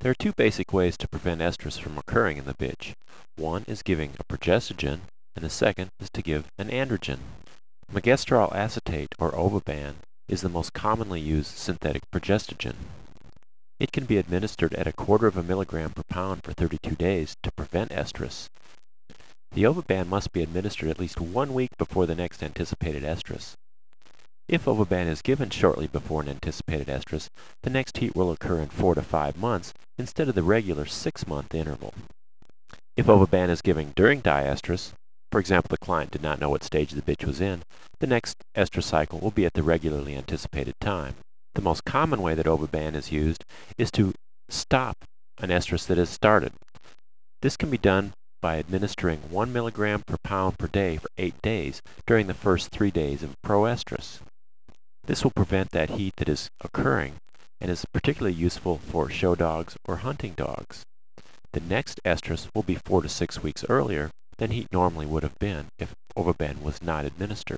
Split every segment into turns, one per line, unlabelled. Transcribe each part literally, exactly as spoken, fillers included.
There are two basic ways to prevent estrus from occurring in the bitch. One is giving a progestogen, and the second is to give an androgen. Megestrol acetate, or Ovaban, is the most commonly used synthetic progestogen. It can be administered at a quarter of a milligram per pound for thirty-two days to prevent estrus. The Ovaban must be administered at least one week before the next anticipated estrus. If Ovaban is given shortly before an anticipated estrus, the next heat will occur in four to five months instead of the regular six-month interval. If Ovaban is given during diestrus, for example, the client did not know what stage the bitch was in, the next estrus cycle will be at the regularly anticipated time. The most common way that Ovaban is used is to stop an estrus that has started. This can be done by administering one milligram per pound per day for eight days during the first three days of proestrus. This will prevent that heat that is occurring and is particularly useful for show dogs or hunting dogs. The next estrus will be four to six weeks earlier than heat normally would have been if Ovaban was not administered.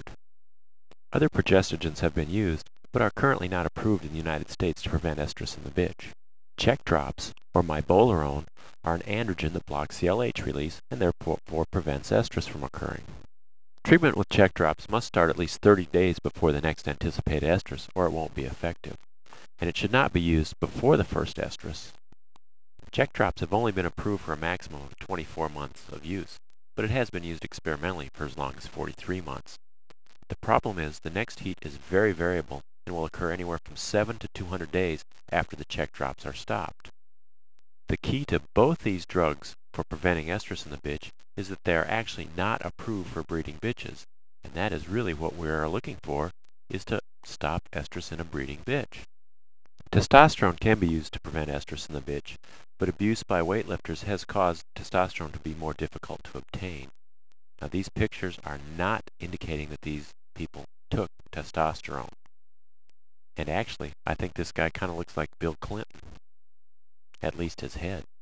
Other progestogens have been used, but are currently not approved in the United States to prevent estrus in the bitch. Check drops, or mibolerone, are an androgen that blocks the L H release and therefore prevents estrus from occurring. Treatment with check drops must start at least thirty days before the next anticipated estrus, or it won't be effective, and it should not be used before the first estrus. Check drops have only been approved for a maximum of twenty-four months of use, but it has been used experimentally for as long as forty-three months. The problem is the next heat is very variable and will occur anywhere from seven to two hundred days after the check drops are stopped. The key to both these drugs for preventing estrus in the bitch is that they are actually not approved for breeding bitches, and that is really what we are looking for, is to stop estrus in a breeding bitch. Testosterone can be used to prevent estrus in the bitch, but abuse by weightlifters has caused testosterone to be more difficult to obtain. Now, these pictures are not indicating that these people took testosterone. And actually, I think this guy kind of looks like Bill Clinton, at least his head.